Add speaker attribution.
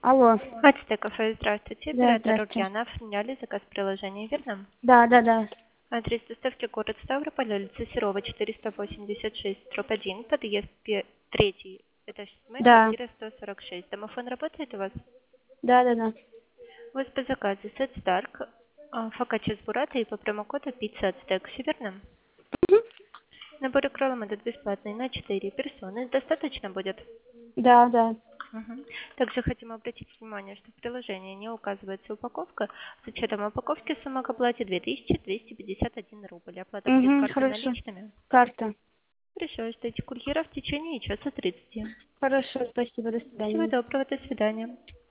Speaker 1: Алло.
Speaker 2: Ацтек кафе, здравствуйте.
Speaker 1: Да,
Speaker 2: Оператор
Speaker 1: здравствуйте.
Speaker 2: Ульяна оформляли заказ приложения, верно?
Speaker 1: Да.
Speaker 2: Адрес доставки город Ставрополь, улица Серова, 486, дробь 1, подъезд 3, этаж 7,
Speaker 1: Да.
Speaker 2: квартира 146. Домофон работает у вас?
Speaker 1: Да.
Speaker 2: У вас по заказу сет Старк, фокаччо с буррато и по промокоду пицца Ацтек, все верно? Набор кроллом этот бесплатный на 4 персоны. Достаточно будет?
Speaker 1: Да.
Speaker 2: Мгм. Также хотим обратить внимание, что в приложении не указывается упаковка. С учетом упаковки сумма к оплате 2251 рубль. Оплата будет
Speaker 1: Угу,
Speaker 2: картой
Speaker 1: хорошо.
Speaker 2: наличными.
Speaker 1: Карта.
Speaker 2: Хорошо, ждите курьера в течение часа 30.
Speaker 1: Хорошо, спасибо, до
Speaker 2: Всего
Speaker 1: свидания.
Speaker 2: доброго, до свидания.